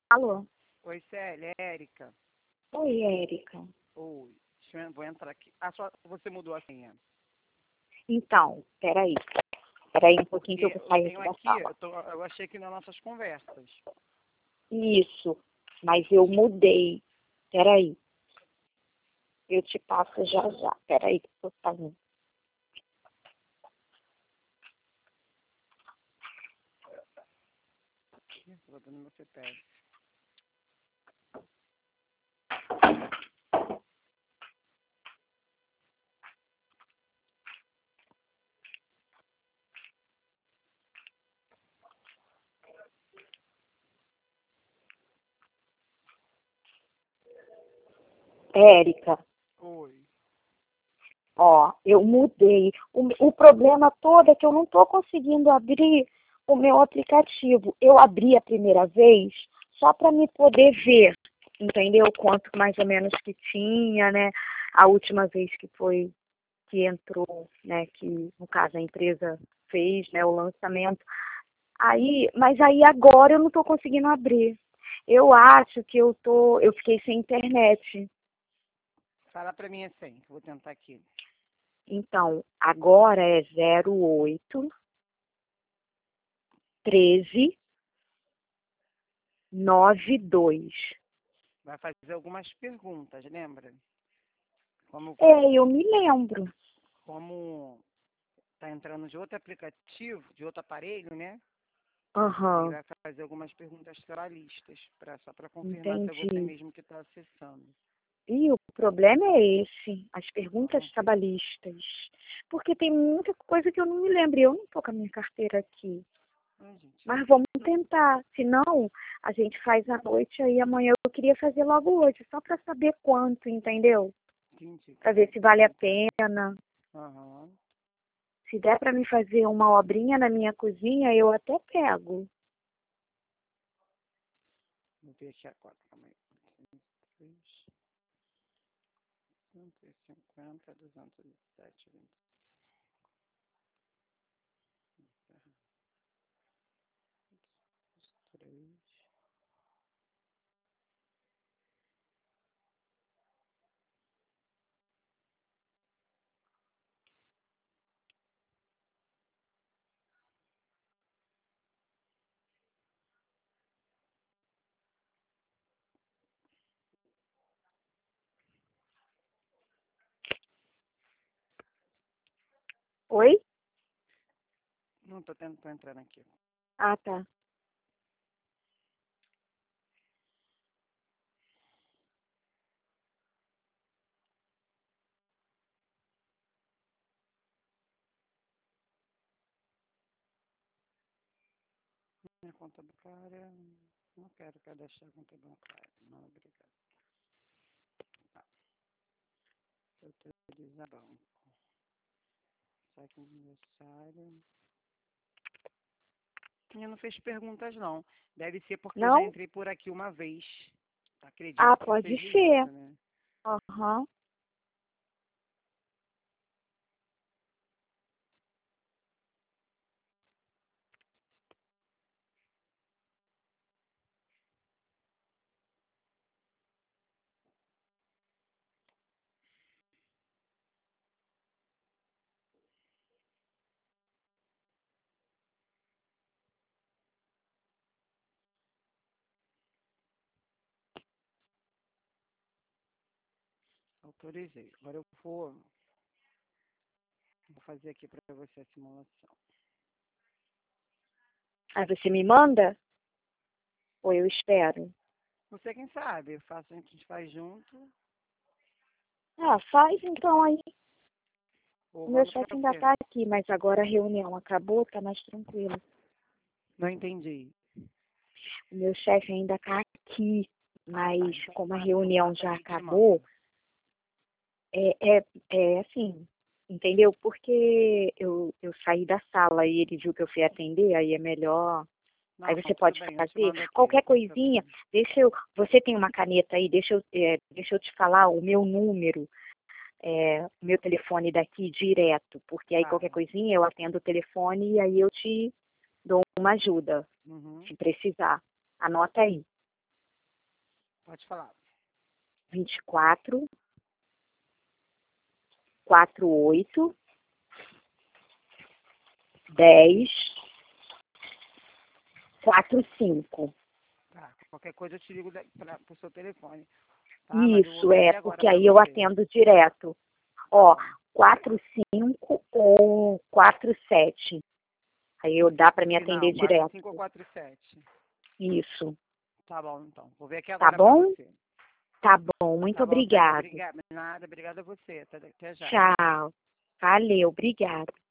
Alô? Oi, Célia, é Érica. Oi, Érica. Oi, vou entrar aqui. Você mudou a senha. Então, peraí um pouquinho Porque que eu vou eu sair tenho aqui da aqui, sala. eu achei que nas nossas conversas. Isso, mas eu mudei. Peraí, eu te passo já já. Peraí que eu tô saindo. Ih, tô botando meu CPF. Érica, Oi. ó, eu mudei. O problema todo é que eu não tô conseguindo abrir o meu aplicativo. Eu abri a primeira vez só para me poder ver, entendeu? Quanto mais ou menos que tinha, né? A última vez que entrou, né, que no caso a empresa fez, né, o lançamento. Mas aí agora eu não estou conseguindo abrir. Eu acho que eu fiquei sem internet. Fala pra mim a senha, que eu vou tentar aqui. Então, agora é 08 13 92. Vai fazer algumas perguntas, lembra? Como, Eu me lembro. como tá entrando de outro aplicativo, de outro aparelho, né? Aí Aham, vai fazer algumas perguntas trabalhistas, só para confirmar se é você entendi. mesmo que está acessando. E o problema é esse, as perguntas Confirma. trabalhistas. Porque tem muita coisa que eu não me lembro. Eu não estou com a minha carteira aqui. Ai, gente. Mas vamos tentar. Se não, a gente faz à noite aí amanhã. Eu queria fazer logo hoje, só para saber quanto, entendeu? Entendi. Para ver se vale a pena. Aham. Se der para me fazer uma obrinha na minha cozinha, eu até pego. Vou ver aqui agora. Calma aí. 3, 150, 207, 3. Oi? Não, tô entrando aqui. Ah, tá. Minha conta bancária. Não quero cadastrar a conta bancária. Não, obrigado. Tá. Autorizar banco. Saque aniversário. Eu não fez perguntas, não. Deve ser porque eu já Não? entrei por aqui uma vez. Ah, Acredito que pode seja ser. isso, né? Aham. Autorizei. Agora vou fazer aqui para você a simulação. Aí você me manda? Ou eu espero? Você quem sabe, eu faço, a gente faz junto Ah, faz então aí. ou O meu mando chefe para ainda você. tá aqui, mas agora a reunião acabou, tá mais tranquilo. Não entendi. O meu chefe ainda tá aqui, Ah, tá. mas Então como a então reunião passa já aí e te mando. acabou, é assim, entendeu? Porque eu saí da sala e ele viu que eu fui atender, aí é melhor. Aí Não, você tudo pode bem, eu te fazer mando aqui, qualquer não tem coisinha. problema. Você tem uma caneta aí, deixa eu te falar o meu número, o meu telefone daqui direto, porque aí qualquer Fala. coisinha eu atendo o telefone e aí eu te dou uma ajuda, Uhum. se precisar. Anota aí. Pode falar. 24 48 10 45. Tá, qualquer coisa eu te ligo para o seu telefone. Tá? Mas eu vou Isso, ver aqui agora porque para aí eu você. atendo direto. Ó, 45 ou 47. Aí eu dá para me atender Final, direto. 45 ou 47. Isso. Tá bom, então. Vou ver aqui Tá agora para bom? você. Tá bom, muito Tá bom, Tânia. obrigada. Obrigada. Nada, obrigada a você. Até já. Tchau. Valeu, obrigada.